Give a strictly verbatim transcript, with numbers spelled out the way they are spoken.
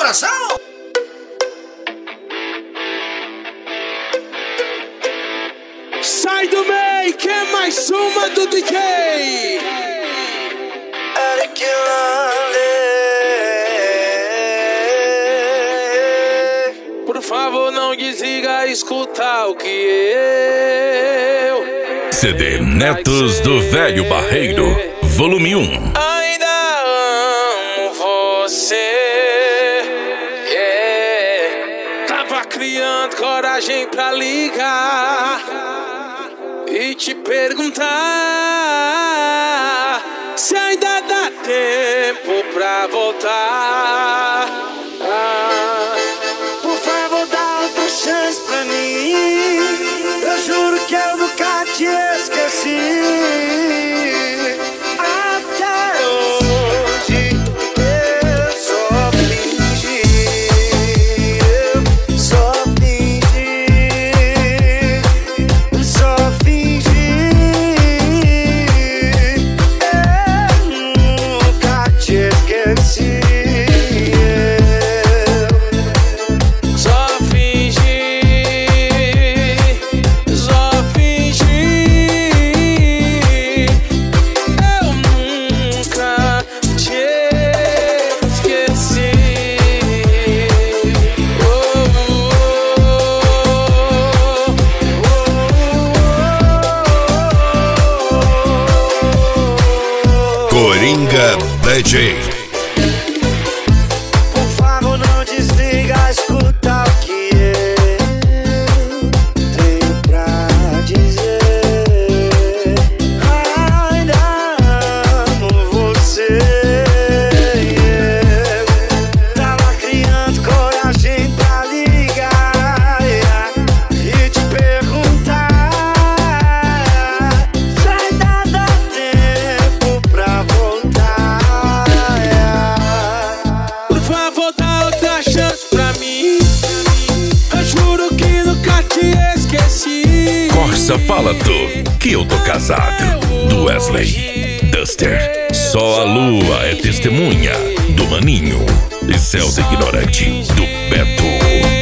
coração. Sai do meio, que é mais uma do D J. Eric Lale. Por favor, não desliga, escuta o que eu. C D Netos do Velho Barreiro, volume um. Ainda amo você. Yeah. Tava criando coragem pra ligar e te perguntar se ainda dá tempo pra voltar. Ah, por favor, dá outra chance pra mim. Eu juro que eu nunca te esqueci. Até hoje eu só fingi. Eu só fingi. Só fingi. Eu nunca te esqueci. Coringa D J. Por favor, não desliga, escuta o que eu tenho pra dizer. Ainda amo você. Tava criando coragem pra ligar e te perguntar se ainda dá tempo pra voltar. Por favor, dá outra chance pra mim. Eu juro que nunca te esqueci. Corsa fala tu, que eu tô casado. Do Wesley Duster. Só a lua é testemunha. Do Maninho. E Celta Ignorante. Do Beto.